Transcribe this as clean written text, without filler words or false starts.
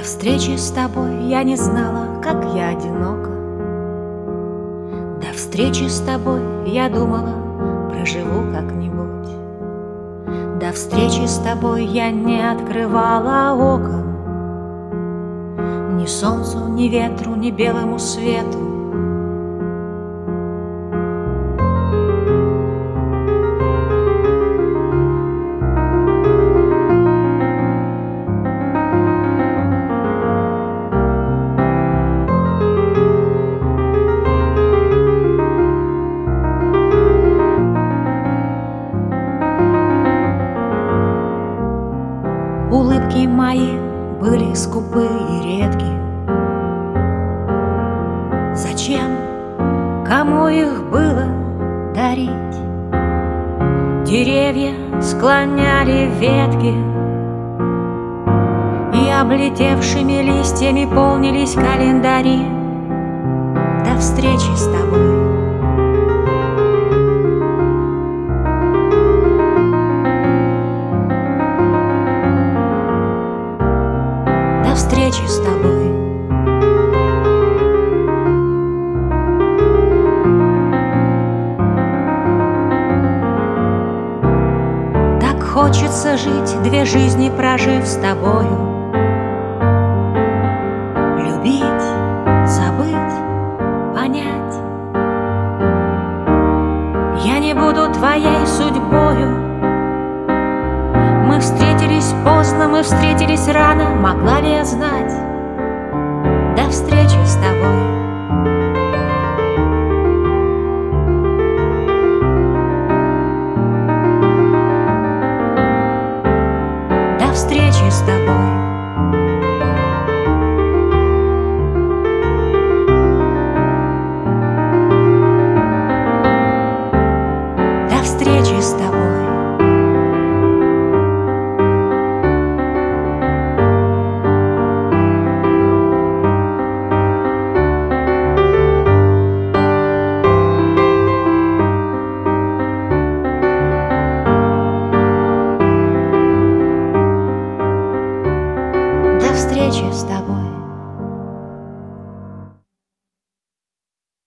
До встречи с тобой я не знала, как я одинока. До встречи с тобой я думала, проживу как-нибудь. До встречи с тобой я не открывала окон ни солнцу, ни ветру, ни белому свету. Улыбки мои были скупы и редки. Зачем, кому их было дарить? Деревья склоняли ветки, и облетевшими листьями полнились календари. До встречи с тобой. До встречи с тобой. Так хочется жить, две жизни прожив с тобою. Любить, забыть, понять. Я не буду твоей судьбою. Мы встретились поздно, мы встретились рано. Могла ли я знать? До встречи с тобой. До встречи с тобой.